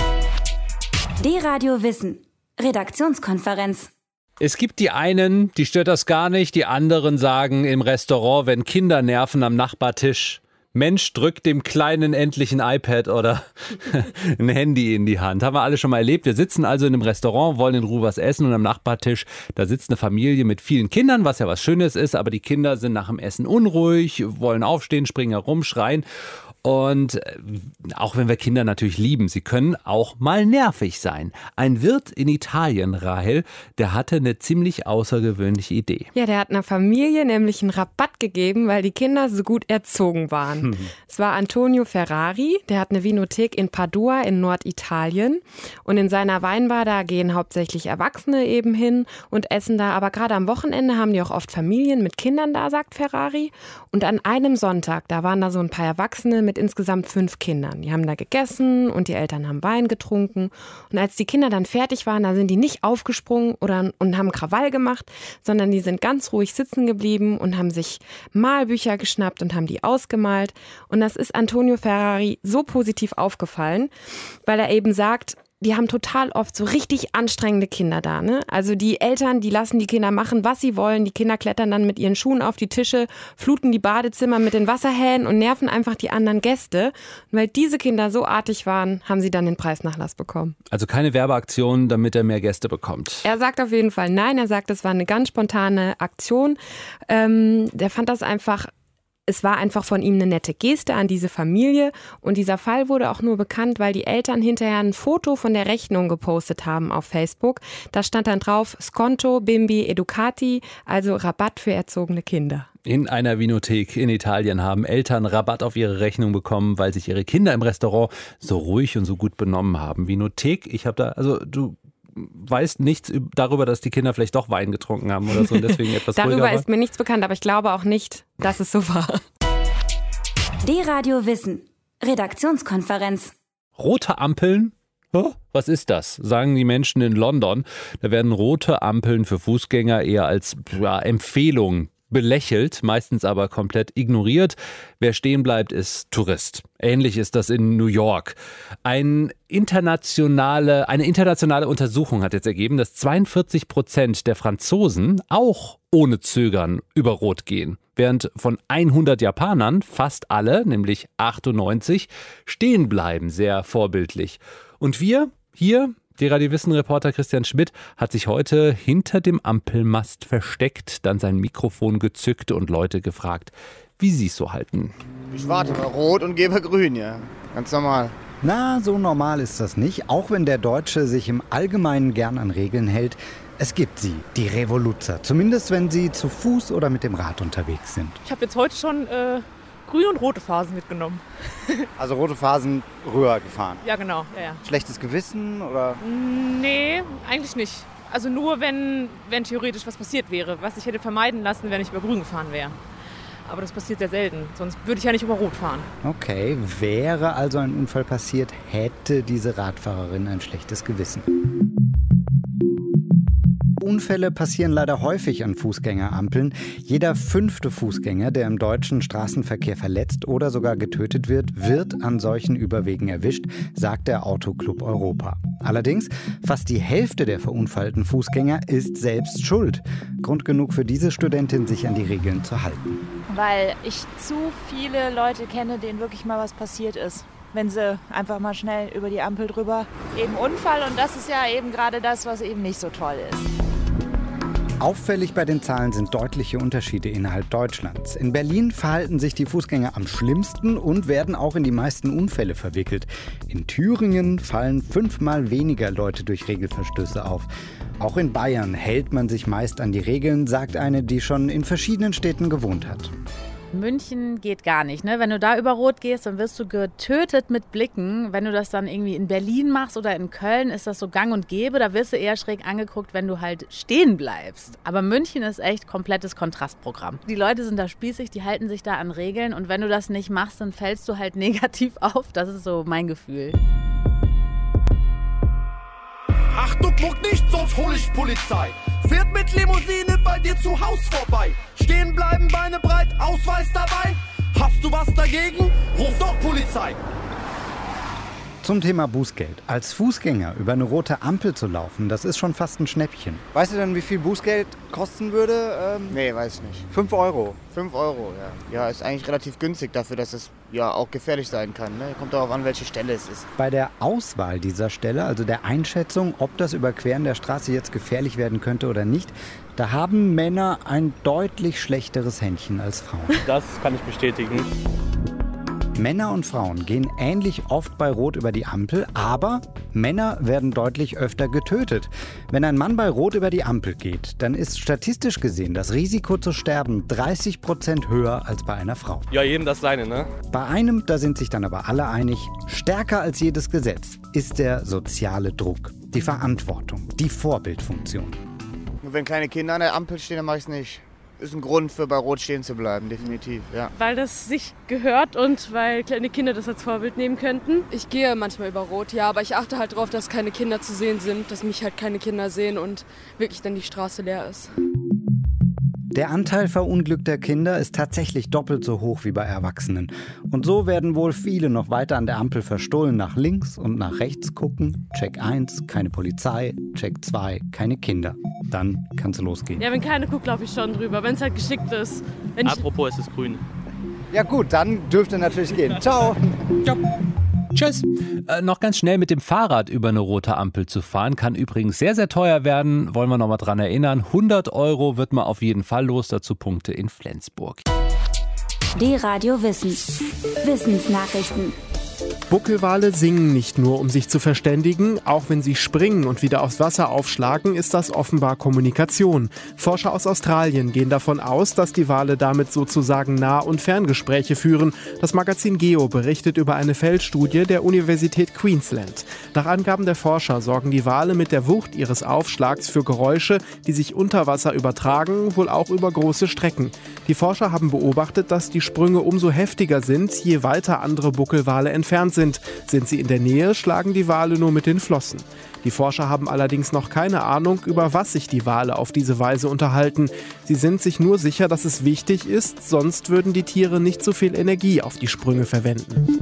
D-Radio Wissen. Redaktionskonferenz. Es gibt die einen, die stört das gar nicht. Die anderen sagen im Restaurant, wenn Kinder nerven am Nachbartisch, Mensch, drückt dem Kleinen endlich ein iPad oder ein Handy in die Hand. Haben wir alle schon mal erlebt. Wir sitzen also in einem Restaurant, wollen in Ruhe was essen und am Nachbartisch, da sitzt eine Familie mit vielen Kindern, was ja was Schönes ist, aber die Kinder sind nach dem Essen unruhig, wollen aufstehen, springen herum, schreien. Und auch wenn wir Kinder natürlich lieben, sie können auch mal nervig sein. Ein Wirt in Italien, Rahel, der hatte eine ziemlich außergewöhnliche Idee. Ja, der hat einer Familie nämlich einen Rabatt gegeben, weil die Kinder so gut erzogen waren. Hm. Es war Antonio Ferrari, der hat eine Vinothek in Padua in Norditalien. Und in seiner Weinbar, da gehen hauptsächlich Erwachsene eben hin und essen da. Aber gerade am Wochenende haben die auch oft Familien mit Kindern da, sagt Ferrari. Und an einem Sonntag, da waren da so ein paar Erwachsene mit insgesamt fünf Kindern. Die haben da gegessen und die Eltern haben Wein getrunken. Und als die Kinder dann fertig waren, da sind die nicht aufgesprungen oder, und haben Krawall gemacht, sondern die sind ganz ruhig sitzen geblieben und haben sich Malbücher geschnappt und haben die ausgemalt. Und das ist Antonio Ferrari so positiv aufgefallen, weil er eben sagt, die haben total oft so richtig anstrengende Kinder da, ne? Also die Eltern, die lassen die Kinder machen, was sie wollen. Die Kinder klettern dann mit ihren Schuhen auf die Tische, fluten die Badezimmer mit den Wasserhähnen und nerven einfach die anderen Gäste. Und weil diese Kinder so artig waren, haben sie dann den Preisnachlass bekommen. Also keine Werbeaktion, damit er mehr Gäste bekommt. Er sagt auf jeden Fall nein. Er sagt, es war eine ganz spontane Aktion. Ähm, der fand das einfach... Es war einfach von ihm eine nette Geste an diese Familie und dieser Fall wurde auch nur bekannt, weil die Eltern hinterher ein Foto von der Rechnung gepostet haben auf Facebook. Da stand dann drauf Sconto Bimbi Educati, also Rabatt für erzogene Kinder. In einer Vinothek in Italien haben Eltern Rabatt auf ihre Rechnung bekommen, weil sich ihre Kinder im Restaurant so ruhig und so gut benommen haben. Vinothek, ich habe da, also du... weiß nichts darüber, dass die Kinder vielleicht doch Wein getrunken haben oder so und deswegen etwas ruhiger Darüber war. ist mir nichts bekannt, aber ich glaube auch nicht, dass es so war. D-Radio Wissen. Redaktionskonferenz. Rote Ampeln? Was ist das? Sagen die Menschen in London. Da werden rote Ampeln für Fußgänger eher als ja, Empfehlung belächelt, meistens aber komplett ignoriert. Wer stehen bleibt, ist Tourist. Ähnlich ist das in New York. Ein internationale, eine internationale Untersuchung hat jetzt ergeben, dass zweiundvierzig Prozent der Franzosen auch ohne Zögern über Rot gehen, während von hundert Japanern fast alle, nämlich achtundneunzig, stehen bleiben, sehr vorbildlich. Und wir hier, D-Radio Wissen-Reporter Christian Schmidt hat sich heute hinter dem Ampelmast versteckt, dann sein Mikrofon gezückt und Leute gefragt, wie sie es so halten. Ich warte bei Rot und gebe Grün, ja. Ganz normal. Na, so normal ist das nicht. Auch wenn der Deutsche sich im Allgemeinen gern an Regeln hält, Es gibt sie, die Revoluzer, zumindest wenn sie zu Fuß oder mit dem Rad unterwegs sind. Ich habe jetzt heute schon äh, grüne und rote Phasen mitgenommen. Also rote Phasen rüber gefahren? Ja, genau. Ja, ja. Schlechtes Gewissen oder? Nee, eigentlich nicht. Also nur, wenn, wenn theoretisch was passiert wäre, was ich hätte vermeiden lassen, wenn ich über grün gefahren wäre. Aber das passiert sehr selten, sonst würde ich ja nicht über rot fahren. Okay, wäre also ein Unfall passiert, hätte diese Radfahrerin ein schlechtes Gewissen. Unfälle passieren leider häufig an Fußgängerampeln. Jeder fünfte Fußgänger, der im deutschen Straßenverkehr verletzt oder sogar getötet wird, wird an solchen Überwegen erwischt, sagt der Autoclub Europa. Allerdings, fast die Hälfte der verunfallten Fußgänger ist selbst schuld. Grund genug für diese Studentin, sich an die Regeln zu halten. Weil ich zu viele Leute kenne, denen wirklich mal was passiert ist. Wenn sie einfach mal schnell über die Ampel drüber, eben Unfall. Und das ist ja eben gerade das, was eben nicht so toll ist. Auffällig bei den Zahlen sind deutliche Unterschiede innerhalb Deutschlands. In Berlin verhalten sich die Fußgänger am schlimmsten und werden auch in die meisten Unfälle verwickelt. In Thüringen fallen fünfmal weniger Leute durch Regelverstöße auf. Auch in Bayern hält man sich meist an die Regeln, sagt eine, die schon in verschiedenen Städten gewohnt hat. München geht gar nicht, ne? Wenn du da über Rot gehst, dann wirst du getötet mit Blicken. Wenn du das dann irgendwie in Berlin machst oder in Köln, ist das so gang und gäbe. Da wirst du eher schräg angeguckt, wenn du halt stehen bleibst. Aber München ist echt komplettes Kontrastprogramm. Die Leute sind da spießig, die halten sich da an Regeln. Und wenn du das nicht machst, dann fällst du halt negativ auf. Das ist so mein Gefühl. Achtung, guck nicht, sonst hol ich Polizei. Fährt mit Limousine bei dir zu Haus vorbei. Stehen bleiben, Beine breit, Ausweis dabei. Hast du was dagegen? Ruf doch Polizei. Zum Thema Bußgeld. Als Fußgänger über eine rote Ampel zu laufen, das ist schon fast ein Schnäppchen. Weißt du denn, wie viel Bußgeld kosten würde? Ähm, nee, weiß ich nicht. Fünf Euro. Fünf Euro, ja. Ja, ist eigentlich relativ günstig dafür, dass es ja auch gefährlich sein kann. Ne? Kommt darauf an, welche Stelle es ist. Bei der Auswahl dieser Stelle, also der Einschätzung, ob das Überqueren der Straße jetzt gefährlich werden könnte oder nicht, da haben Männer ein deutlich schlechteres Händchen als Frauen. Das kann ich bestätigen. Männer und Frauen gehen ähnlich oft bei Rot über die Ampel, aber Männer werden deutlich öfter getötet. Wenn ein Mann bei Rot über die Ampel geht, dann ist statistisch gesehen das Risiko zu sterben dreißig Prozent höher als bei einer Frau. Ja, jedem das seine, ne? Bei einem, da sind sich dann aber alle einig, stärker als jedes Gesetz ist der soziale Druck, die Verantwortung, die Vorbildfunktion. Und wenn kleine Kinder an der Ampel stehen, dann mache ich es nicht. Ist ein Grund für bei Rot stehen zu bleiben, definitiv, ja. Weil das sich gehört und weil kleine Kinder das als Vorbild nehmen könnten. Ich gehe manchmal über Rot, ja, aber ich achte halt darauf, dass keine Kinder zu sehen sind, dass mich halt keine Kinder sehen und wirklich dann die Straße leer ist. Der Anteil verunglückter Kinder ist tatsächlich doppelt so hoch wie bei Erwachsenen. Und so werden wohl viele noch weiter an der Ampel verstohlen nach links und nach rechts gucken. Check eins, keine Polizei. Check zwei, keine Kinder. Dann kann's losgehen. Ja, wenn keiner guckt, laufe ich schon drüber, wenn es halt geschickt ist. Wenn Apropos, es ist grün. Ja gut, dann dürfte natürlich gehen. Ciao. Ciao. Tschüss. Äh, noch ganz schnell mit dem Fahrrad über eine rote Ampel zu fahren, kann übrigens sehr, sehr teuer werden. Wollen wir noch mal dran erinnern. hundert Euro wird man auf jeden Fall los. Dazu Punkte in Flensburg. D-Radio Wissen. Wissensnachrichten. Buckelwale singen nicht nur, um sich zu verständigen. Auch wenn sie springen und wieder aufs Wasser aufschlagen, ist das offenbar Kommunikation. Forscher aus Australien gehen davon aus, dass die Wale damit sozusagen Nah- und Ferngespräche führen. Das Magazin Geo berichtet über eine Feldstudie der Universität Queensland. Nach Angaben der Forscher sorgen die Wale mit der Wucht ihres Aufschlags für Geräusche, die sich unter Wasser übertragen, wohl auch über große Strecken. Die Forscher haben beobachtet, dass die Sprünge umso heftiger sind, je weiter andere Buckelwale entfernt sind. Sind sie in der Nähe, schlagen die Wale nur mit den Flossen. Die Forscher haben allerdings noch keine Ahnung, über was sich die Wale auf diese Weise unterhalten. Sie sind sich nur sicher, dass es wichtig ist, sonst würden die Tiere nicht so viel Energie auf die Sprünge verwenden.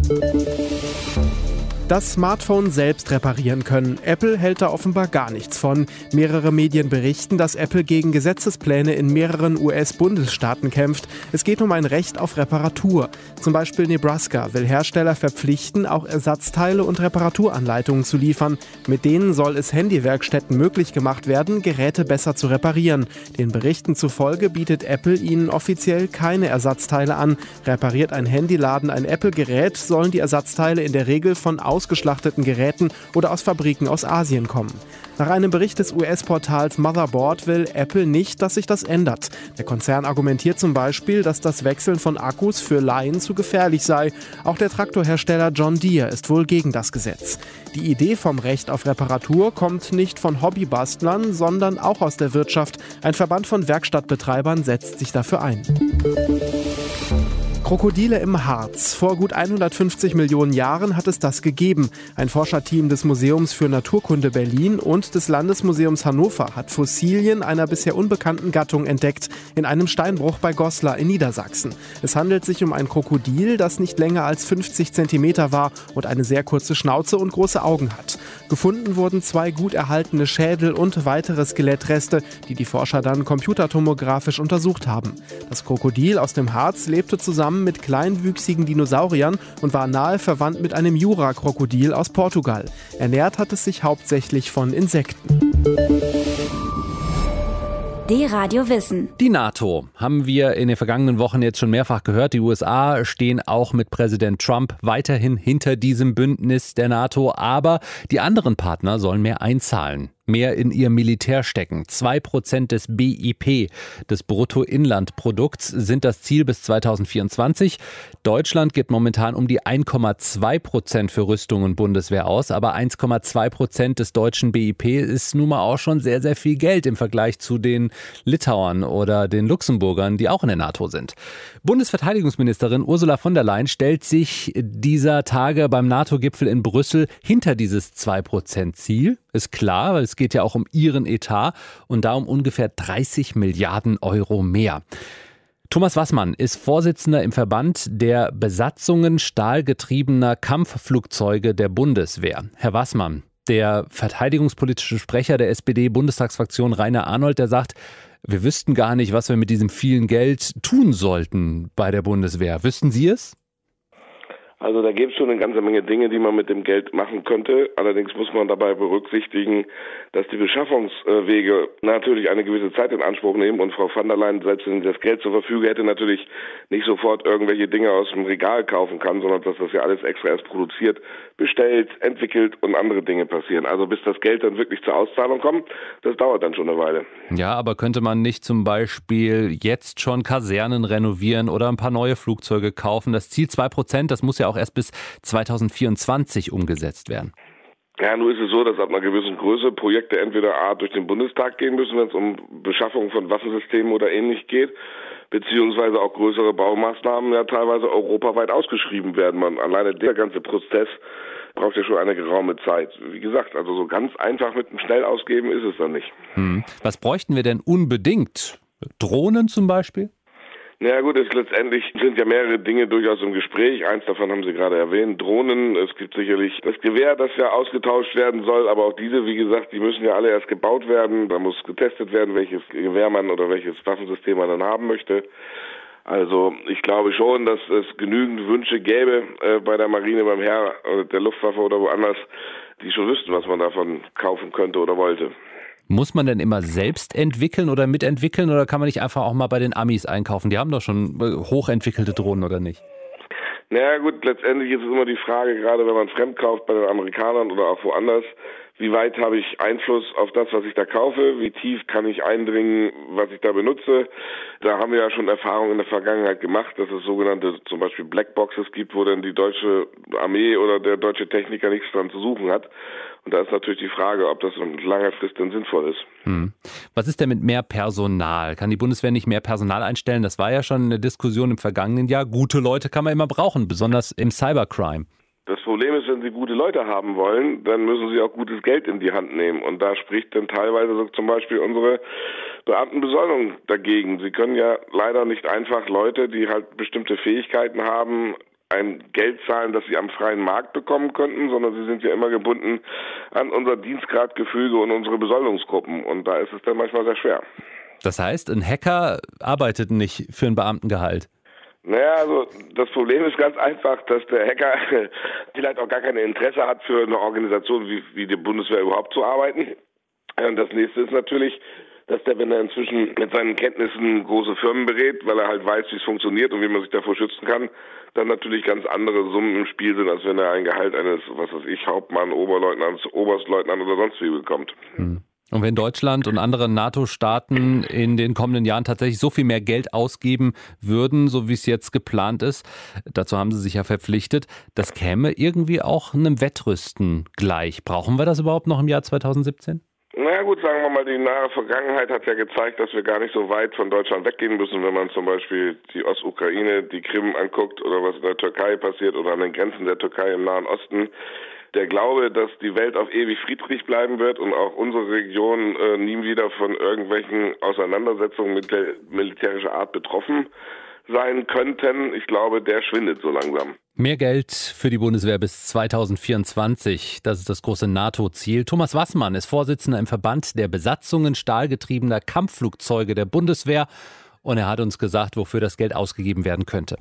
Das Smartphone selbst reparieren können. Apple hält da offenbar gar nichts von. Mehrere Medien berichten, dass Apple gegen Gesetzespläne in mehreren U S-Bundesstaaten kämpft. Es geht um ein Recht auf Reparatur. Zum Beispiel Nebraska will Hersteller verpflichten, auch Ersatzteile und Reparaturanleitungen zu liefern. Mit denen soll es Handywerkstätten möglich gemacht werden, Geräte besser zu reparieren. Den Berichten zufolge bietet Apple ihnen offiziell keine Ersatzteile an. Repariert ein Handyladen ein Apple-Gerät, sollen die Ersatzteile in der Regel von außen ausgeschlachteten Geräten oder aus Fabriken aus Asien kommen. Nach einem Bericht des U S-Portals Motherboard will Apple nicht, dass sich das ändert. Der Konzern argumentiert zum Beispiel, dass das Wechseln von Akkus für Laien zu gefährlich sei. Auch der Traktorhersteller John Deere ist wohl gegen das Gesetz. Die Idee vom Recht auf Reparatur kommt nicht von Hobbybastlern, sondern auch aus der Wirtschaft. Ein Verband von Werkstattbetreibern setzt sich dafür ein. Krokodile im Harz. Vor gut hundertfünfzig Millionen Jahren hat es das gegeben. Ein Forscherteam des Museums für Naturkunde Berlin und des Landesmuseums Hannover hat Fossilien einer bisher unbekannten Gattung entdeckt in einem Steinbruch bei Goslar in Niedersachsen. Es handelt sich um ein Krokodil, das nicht länger als fünfzig Zentimeter war und eine sehr kurze Schnauze und große Augen hat. Gefunden wurden zwei gut erhaltene Schädel und weitere Skelettreste, die die Forscher dann computertomografisch untersucht haben. Das Krokodil aus dem Harz lebte zusammen mit kleinwüchsigen Dinosauriern und war nahe verwandt mit einem Jura-Krokodil aus Portugal. Ernährt hat es sich hauptsächlich von Insekten. D-Radio Wissen. Die NATO haben wir in den vergangenen Wochen jetzt schon mehrfach gehört. Die U S A stehen auch mit Präsident Trump weiterhin hinter diesem Bündnis der NATO. Aber die anderen Partner sollen mehr einzahlen. Mehr in ihr Militär stecken. Zwei Prozent des B I P, des Bruttoinlandprodukts, sind das Ziel bis zweitausendvierundzwanzig. Deutschland gibt momentan um die eins Komma zwei Prozent für Rüstung und Bundeswehr aus. Aber eins Komma zwei Prozent des deutschen B I P ist nun mal auch schon sehr, sehr viel Geld im Vergleich zu den Litauern oder den Luxemburgern, die auch in der NATO sind. Bundesverteidigungsministerin Ursula von der Leyen stellt sich dieser Tage beim NATO-Gipfel in Brüssel hinter dieses zwei Prozent Ziel. Ist klar, weil es geht ja auch um ihren Etat und da um ungefähr dreißig Milliarden Euro mehr. Thomas Wassmann ist Vorsitzender im Verband der Besatzungen stahlgetriebener Kampfflugzeuge der Bundeswehr. Herr Wassmann, der verteidigungspolitische Sprecher der S P D-Bundestagsfraktion Rainer Arnold, der sagt, wir wüssten gar nicht, was wir mit diesem vielen Geld tun sollten bei der Bundeswehr. Wüssten Sie es? Also da gibt es schon eine ganze Menge Dinge, die man mit dem Geld machen könnte. Allerdings muss man dabei berücksichtigen, dass die Beschaffungswege natürlich eine gewisse Zeit in Anspruch nehmen. Und Frau von der Leyen, selbst wenn sie das Geld zur Verfügung hätte, natürlich nicht sofort irgendwelche Dinge aus dem Regal kaufen kann, sondern dass das ja alles extra erst produziert, bestellt, entwickelt und andere Dinge passieren. Also bis das Geld dann wirklich zur Auszahlung kommt, das dauert dann schon eine Weile. Ja, aber könnte man nicht zum Beispiel jetzt schon Kasernen renovieren oder ein paar neue Flugzeuge kaufen? Das Ziel zwei Prozent, das muss ja auch erst bis zweitausendvierundzwanzig umgesetzt werden. Ja, nun ist es so, dass ab einer gewissen Größe Projekte entweder A durch den Bundestag gehen müssen, wenn es um Beschaffung von Waffensystemen oder ähnlich geht, beziehungsweise auch größere Baumaßnahmen ja teilweise europaweit ausgeschrieben werden. Man, alleine der ganze Prozess braucht ja schon eine geraume Zeit. Wie gesagt, also so ganz einfach mit dem Schnellausgeben ist es dann nicht. Hm. Was bräuchten wir denn unbedingt? Drohnen zum Beispiel? Na ja, gut, es letztendlich sind ja mehrere Dinge durchaus im Gespräch. Eins davon haben Sie gerade erwähnt, Drohnen. Es gibt sicherlich das Gewehr, das ja ausgetauscht werden soll, aber auch diese, wie gesagt, die müssen ja alle erst gebaut werden. Da muss getestet werden, welches Gewehr man oder welches Waffensystem man dann haben möchte. Also ich glaube schon, dass es genügend Wünsche gäbe äh, bei der Marine, beim Heer, oder der Luftwaffe oder woanders, die schon wüssten, was man davon kaufen könnte oder wollte. Muss man denn immer selbst entwickeln oder mitentwickeln oder kann man nicht einfach auch mal bei den Amis einkaufen? Die haben doch schon hochentwickelte Drohnen, oder nicht? Naja gut, letztendlich ist es immer die Frage, gerade wenn man fremd kauft bei den Amerikanern oder auch woanders, wie weit habe ich Einfluss auf das, was ich da kaufe? Wie tief kann ich eindringen, was ich da benutze? Da haben wir ja schon Erfahrungen in der Vergangenheit gemacht, dass es sogenannte zum Beispiel Blackboxes gibt, wo dann die deutsche Armee oder der deutsche Techniker nichts dran zu suchen hat. Und da ist natürlich die Frage, ob das mit langer Frist denn sinnvoll ist. Hm. Was ist denn mit mehr Personal? Kann die Bundeswehr nicht mehr Personal einstellen? Das war ja schon eine Diskussion im vergangenen Jahr. Gute Leute kann man immer brauchen, besonders im Cybercrime. Das Problem ist, wenn Sie gute Leute haben wollen, dann müssen Sie auch gutes Geld in die Hand nehmen. Und da spricht dann teilweise so zum Beispiel unsere Beamtenbesoldung dagegen. Sie können ja leider nicht einfach Leute, die halt bestimmte Fähigkeiten haben, ein Geld zahlen, das sie am freien Markt bekommen könnten, sondern sie sind ja immer gebunden an unser Dienstgradgefüge und unsere Besoldungsgruppen. Und da ist es dann manchmal sehr schwer. Das heißt, ein Hacker arbeitet nicht für ein Beamtengehalt? Naja, also das Problem ist ganz einfach, dass der Hacker vielleicht auch gar kein Interesse hat, für eine Organisation wie, wie die Bundeswehr überhaupt zu arbeiten. Und das nächste ist natürlich, dass der, wenn er inzwischen mit seinen Kenntnissen große Firmen berät, weil er halt weiß, wie es funktioniert und wie man sich davor schützen kann, dann natürlich ganz andere Summen im Spiel sind, als wenn er ein Gehalt eines, was weiß ich, Hauptmann, Oberleutnant, Oberstleutnant oder sonst wie bekommt. Hm. Und wenn Deutschland und andere NATO-Staaten in den kommenden Jahren tatsächlich so viel mehr Geld ausgeben würden, so wie es jetzt geplant ist, dazu haben sie sich ja verpflichtet, das käme irgendwie auch einem Wettrüsten gleich. Brauchen wir das überhaupt noch im Jahr zweitausendsiebzehn? Na ja, gut, sagen wir mal, die nahe Vergangenheit hat ja gezeigt, dass wir gar nicht so weit von Deutschland weggehen müssen, wenn man zum Beispiel die Ostukraine, die Krim anguckt oder was in der Türkei passiert oder an den Grenzen der Türkei im Nahen Osten. Der Glaube, dass die Welt auf ewig friedlich bleiben wird und auch unsere Region äh, nie wieder von irgendwelchen Auseinandersetzungen mit der militärischer Art betroffen sein könnten, ich glaube, der schwindet so langsam. Mehr Geld für die Bundeswehr bis zweitausendvierundzwanzig, das ist das große NATO-Ziel. Thomas Wassmann ist Vorsitzender im Verband der Besatzungen stahlgetriebener Kampfflugzeuge der Bundeswehr und er hat uns gesagt, wofür das Geld ausgegeben werden könnte.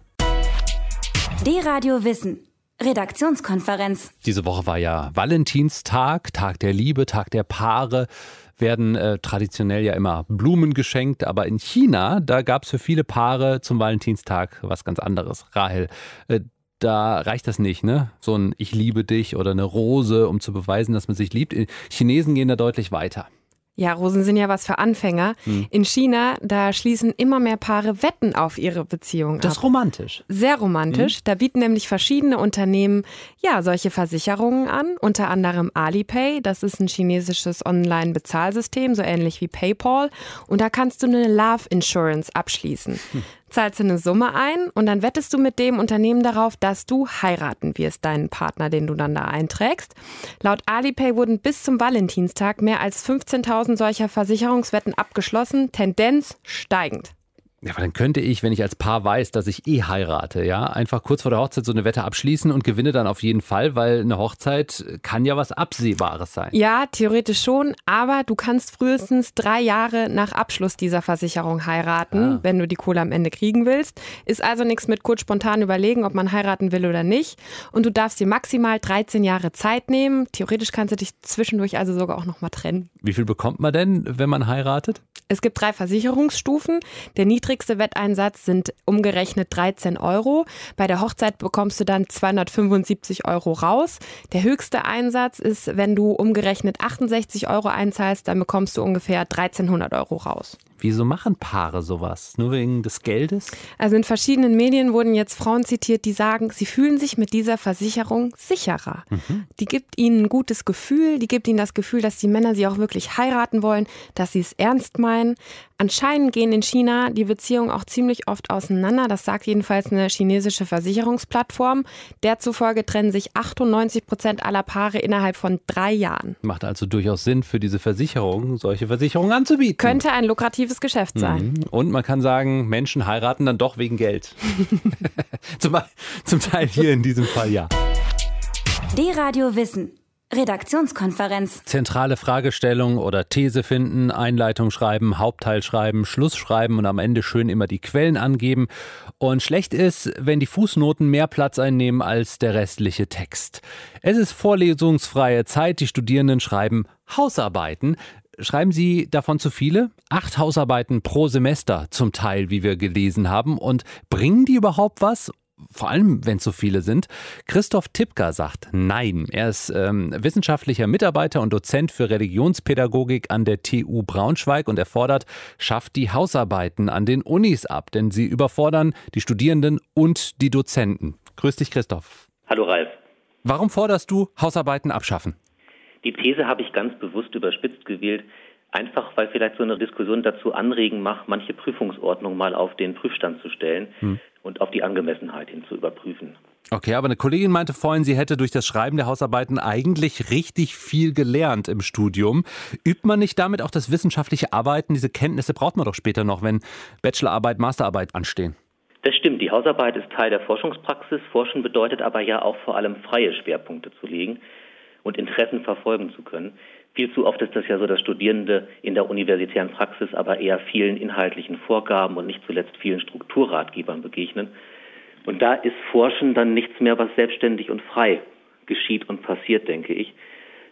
D-Radio Wissen. Redaktionskonferenz. Diese Woche war ja Valentinstag, Tag der Liebe, Tag der Paare. Werden äh, traditionell ja immer Blumen geschenkt, aber in China, da gab es für viele Paare zum Valentinstag was ganz anderes. Rahel, äh, da reicht das nicht, ne? So ein Ich liebe dich oder eine Rose, um zu beweisen, dass man sich liebt. Chinesen gehen da deutlich weiter. Ja, Rosen sind ja was für Anfänger. Hm. In China, da schließen immer mehr Paare Wetten auf ihre Beziehung ab. Das ist romantisch. Sehr romantisch. Hm. Da bieten nämlich verschiedene Unternehmen ja solche Versicherungen an. Unter anderem Alipay. Das ist ein chinesisches Online-Bezahlsystem, so ähnlich wie PayPal. Und da kannst du eine Love Insurance abschließen. Hm. Zahlst du eine Summe ein und dann wettest du mit dem Unternehmen darauf, dass du heiraten wirst, deinen Partner, den du dann da einträgst. Laut Alipay wurden bis zum Valentinstag mehr als fünfzehntausend solcher Versicherungswetten abgeschlossen, Tendenz steigend. Ja, aber dann könnte ich, wenn ich als Paar weiß, dass ich eh heirate, ja, einfach kurz vor der Hochzeit so eine Wette abschließen und gewinne dann auf jeden Fall, weil eine Hochzeit kann ja was Absehbares sein. Ja, theoretisch schon, aber du kannst frühestens drei Jahre nach Abschluss dieser Versicherung heiraten, ah. wenn du die Kohle am Ende kriegen willst. Ist also nichts mit kurz spontan überlegen, ob man heiraten will oder nicht. Und du darfst dir maximal dreizehn Jahre Zeit nehmen. Theoretisch kannst du dich zwischendurch also sogar auch noch mal trennen. Wie viel bekommt man denn, wenn man heiratet? Es gibt drei Versicherungsstufen. Der niedrigste Wetteinsatz sind umgerechnet dreizehn Euro. Bei der Hochzeit bekommst du dann zweihundertfünfundsiebzig Euro raus. Der höchste Einsatz ist, wenn du umgerechnet achtundsechzig Euro einzahlst, dann bekommst du ungefähr dreizehnhundert Euro raus. Wieso machen Paare sowas? Nur wegen des Geldes? Also in verschiedenen Medien wurden jetzt Frauen zitiert, die sagen, sie fühlen sich mit dieser Versicherung sicherer. Mhm. Die gibt ihnen ein gutes Gefühl, die gibt ihnen das Gefühl, dass die Männer sie auch wirklich heiraten wollen, dass sie es ernst meinen. Anscheinend gehen in China die Beziehungen auch ziemlich oft auseinander. Das sagt jedenfalls eine chinesische Versicherungsplattform. Derzufolge trennen sich achtundneunzig Prozent aller Paare innerhalb von drei Jahren. Macht also durchaus Sinn für diese Versicherung, solche Versicherungen anzubieten. Könnte ein lukratives Geschäft sein. Mhm. Und man kann sagen, Menschen heiraten dann doch wegen Geld. zum, zum Teil hier in diesem Fall ja. D-Radio Wissen. Redaktionskonferenz. Zentrale Fragestellung oder These finden, Einleitung schreiben, Hauptteil schreiben, Schluss schreiben und am Ende schön immer die Quellen angeben. Und schlecht ist, wenn die Fußnoten mehr Platz einnehmen als der restliche Text. Es ist vorlesungsfreie Zeit, die Studierenden schreiben Hausarbeiten. Schreiben Sie davon zu viele? Acht Hausarbeiten pro Semester zum Teil, wie wir gelesen haben. Und bringen die überhaupt was? Vor allem, wenn es so viele sind. Christoph Tipka sagt nein. Er ist ähm, wissenschaftlicher Mitarbeiter und Dozent für Religionspädagogik an der T U Braunschweig und er fordert, schafft die Hausarbeiten an den Unis ab, denn sie überfordern die Studierenden und die Dozenten. Grüß dich, Christoph. Hallo, Ralf. Warum forderst du Hausarbeiten abschaffen? Die These habe ich ganz bewusst überspitzt gewählt, einfach weil vielleicht so eine Diskussion dazu anregen macht, manche Prüfungsordnung mal auf den Prüfstand zu stellen hm. und auf die Angemessenheit hin zu überprüfen. Okay, aber eine Kollegin meinte vorhin, sie hätte durch das Schreiben der Hausarbeiten eigentlich richtig viel gelernt im Studium. Übt man nicht damit auch das wissenschaftliche Arbeiten? Diese Kenntnisse braucht man doch später noch, wenn Bachelorarbeit, Masterarbeit anstehen. Das stimmt, die Hausarbeit ist Teil der Forschungspraxis. Forschen bedeutet aber ja auch vor allem freie Schwerpunkte zu legen und Interessen verfolgen zu können. Viel zu oft ist das ja so, dass Studierende in der universitären Praxis aber eher vielen inhaltlichen Vorgaben und nicht zuletzt vielen Strukturratgebern begegnen. Und da ist Forschen dann nichts mehr, was selbstständig und frei geschieht und passiert, denke ich.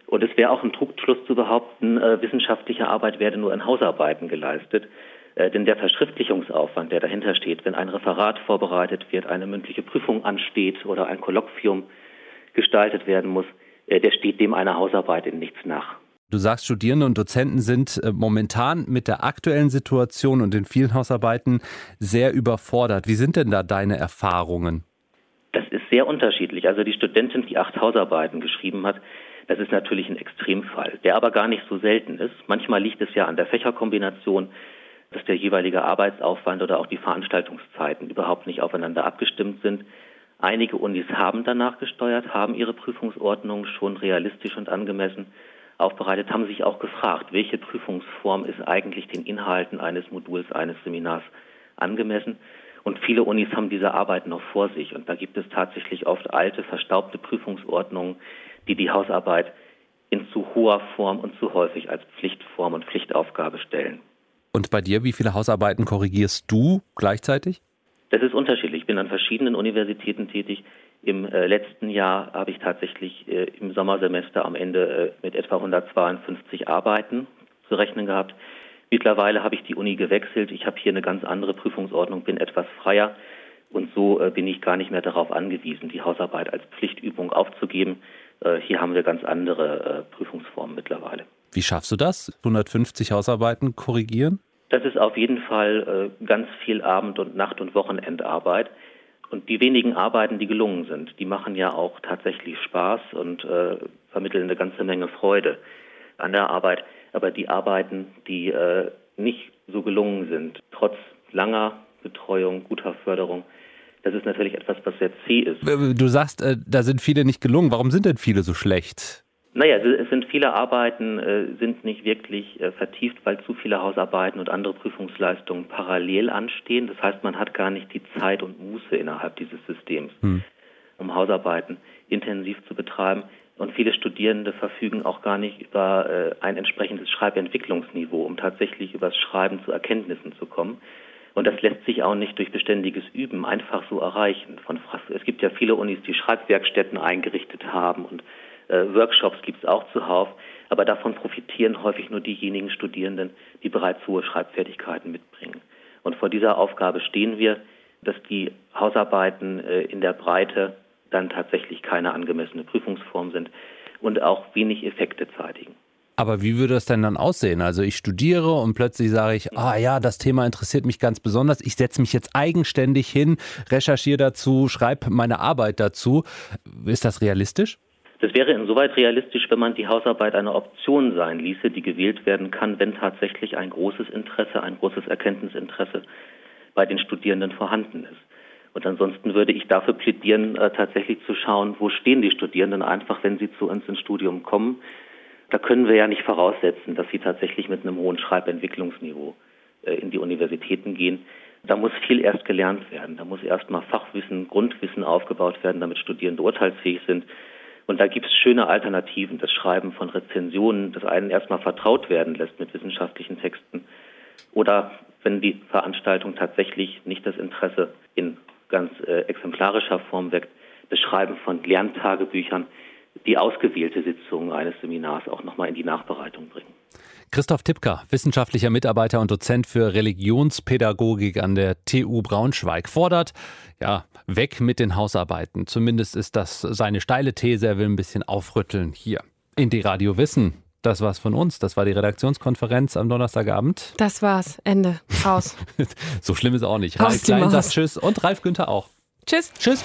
Und es wäre auch ein Trugschluss zu behaupten, äh, wissenschaftliche Arbeit werde nur in Hausarbeiten geleistet. Äh, denn der Verschriftlichungsaufwand, der dahinter steht, wenn ein Referat vorbereitet wird, eine mündliche Prüfung ansteht oder ein Kolloquium gestaltet werden muss, äh, der steht dem einer Hausarbeit in nichts nach. Du sagst, Studierende und Dozenten sind äh, momentan mit der aktuellen Situation und den vielen Hausarbeiten sehr überfordert. Wie sind denn da deine Erfahrungen? Das ist sehr unterschiedlich. Also die Studentin, die acht Hausarbeiten geschrieben hat, das ist natürlich ein Extremfall, der aber gar nicht so selten ist. Manchmal liegt es ja an der Fächerkombination, dass der jeweilige Arbeitsaufwand oder auch die Veranstaltungszeiten überhaupt nicht aufeinander abgestimmt sind. Einige Unis haben danach gesteuert, haben ihre Prüfungsordnung schon realistisch und angemessen aufbereitet, haben sich auch gefragt, welche Prüfungsform ist eigentlich den Inhalten eines Moduls, eines Seminars angemessen. Und viele Unis haben diese Arbeit noch vor sich. Und da gibt es tatsächlich oft alte, verstaubte Prüfungsordnungen, die die Hausarbeit in zu hoher Form und zu häufig als Pflichtform und Pflichtaufgabe stellen. Und bei dir, wie viele Hausarbeiten korrigierst du gleichzeitig? Das ist unterschiedlich. Ich bin an verschiedenen Universitäten tätig. Im äh, letzten Jahr habe ich tatsächlich äh, im Sommersemester am Ende äh, mit etwa hundertzweiundfünfzig Arbeiten zu rechnen gehabt. Mittlerweile habe ich die Uni gewechselt. Ich habe hier eine ganz andere Prüfungsordnung, bin etwas freier. Und so äh, bin ich gar nicht mehr darauf angewiesen, die Hausarbeit als Pflichtübung aufzugeben. Äh, hier haben wir ganz andere äh, Prüfungsformen mittlerweile. Wie schaffst du das? hundertfünfzig Hausarbeiten korrigieren? Das ist auf jeden Fall äh, ganz viel Abend- und Nacht- und Wochenendarbeit. Und die wenigen Arbeiten, die gelungen sind, die machen ja auch tatsächlich Spaß und äh, vermitteln eine ganze Menge Freude an der Arbeit. Aber die Arbeiten, die äh, nicht so gelungen sind, trotz langer Betreuung, guter Förderung, das ist natürlich etwas, was sehr zäh ist. Du sagst, äh, da sind viele nicht gelungen. Warum sind denn viele so schlecht? Naja, es sind viele Arbeiten, äh, sind nicht wirklich äh, vertieft, weil zu viele Hausarbeiten und andere Prüfungsleistungen parallel anstehen. Das heißt, man hat gar nicht die Zeit und Muße innerhalb dieses Systems, hm. um Hausarbeiten intensiv zu betreiben. Und viele Studierende verfügen auch gar nicht über äh, ein entsprechendes Schreibentwicklungsniveau, um tatsächlich über das Schreiben zu Erkenntnissen zu kommen. Und das lässt sich auch nicht durch beständiges Üben einfach so erreichen. Von, es gibt ja viele Unis, die Schreibwerkstätten eingerichtet haben und äh, Workshops gibt es auch zuhauf. Aber davon profitieren häufig nur diejenigen Studierenden, die bereits hohe Schreibfertigkeiten mitbringen. Und vor dieser Aufgabe stehen wir, dass die Hausarbeiten äh, in der Breite dann tatsächlich keine angemessene Prüfungsform sind und auch wenig Effekte zeitigen. Aber wie würde das denn dann aussehen? Also ich studiere und plötzlich sage ich, ah ja, das Thema interessiert mich ganz besonders. Ich setze mich jetzt eigenständig hin, recherchiere dazu, schreibe meine Arbeit dazu. Ist das realistisch? Das wäre insoweit realistisch, wenn man die Hausarbeit eine Option sein ließe, die gewählt werden kann, wenn tatsächlich ein großes Interesse, ein großes Erkenntnisinteresse bei den Studierenden vorhanden ist. Und ansonsten würde ich dafür plädieren, äh, tatsächlich zu schauen, wo stehen die Studierenden einfach, wenn sie zu uns ins Studium kommen. Da können wir ja nicht voraussetzen, dass sie tatsächlich mit einem hohen Schreibentwicklungsniveau äh, in die Universitäten gehen. Da muss viel erst gelernt werden. Da muss erstmal Fachwissen, Grundwissen aufgebaut werden, damit Studierende urteilsfähig sind. Und da gibt es schöne Alternativen. Das Schreiben von Rezensionen, das einen erstmal vertraut werden lässt mit wissenschaftlichen Texten. Oder wenn die Veranstaltung tatsächlich nicht das Interesse in ganz äh, exemplarischer Form weckt, das Schreiben von Lerntagebüchern, die ausgewählte Sitzungen eines Seminars auch nochmal in die Nachbereitung bringen. Christoph Tipka, wissenschaftlicher Mitarbeiter und Dozent für Religionspädagogik an der T U Braunschweig, fordert, ja, weg mit den Hausarbeiten. Zumindest ist das seine steile These, er will ein bisschen aufrütteln hier. In D-Radio Wissen, das war's von uns. Das war die Redaktionskonferenz am Donnerstagabend. Das war's, Ende, aus. So schlimm ist auch nicht. Ralf Klein sagt Tschüss und Ralf Günther auch. Tschüss. Tschüss.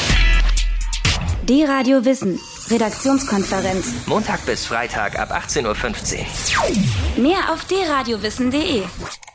D-Radio Wissen, Redaktionskonferenz. Montag bis Freitag ab achtzehn Uhr fünfzehn. Mehr auf d radio wissen punkt de.